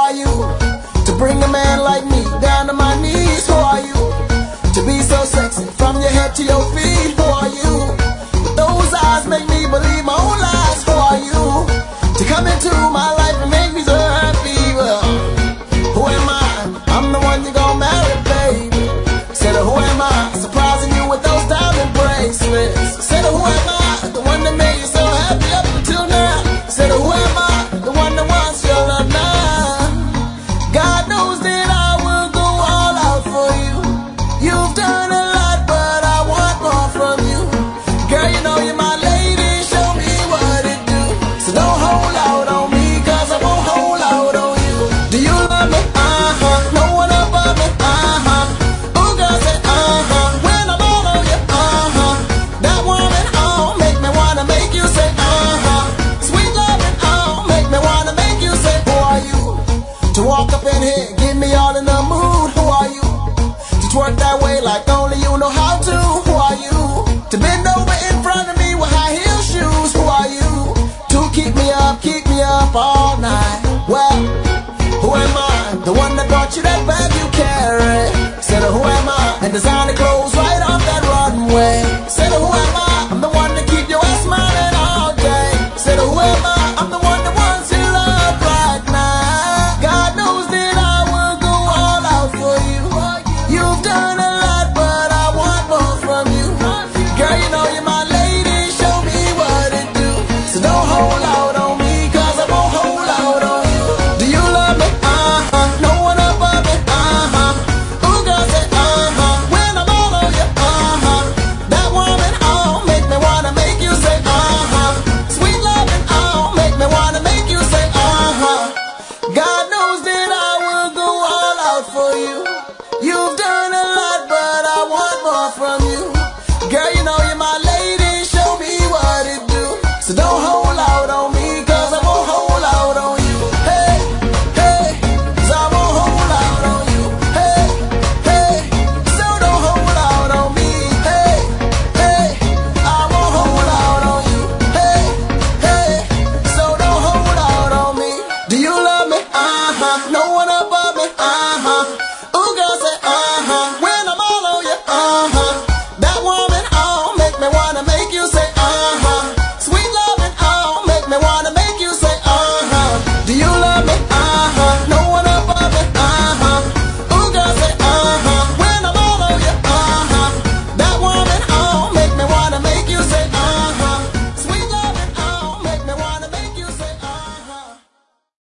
are you? To bring a man like me down to my knees. Who are you? To be so sexy from your head to your feet. Who are you? Those eyes make me believe my own lies. Who are you? To come into my life and make me so happy. Well, who am I? I'm the one you gon' marry, baby. Said, who am I? Surprising you with those diamond bracelets. Said, who am I? The one that made you so happy up until now. Said, who am I? The one that wants your love now. God knows that I will go all out for you. You've done a lot, but I want more from you. Girl, you know you're my lady. Show me what it do. So don't hold out on me, cause I won't hold out on you. Do you love me? No one above me. Ooh, girl, say when I'm all on you. That woman, make me wanna make you say sweet loving, make me wanna make you say, who are you? To walk up in here, get me all in the mood. Who are you? To twerk that way like only you know how to. Who are you? To bend over in front of me with high heel shoes. Who are you? To keep me up all night. Well, who am I? The one that brought you that back.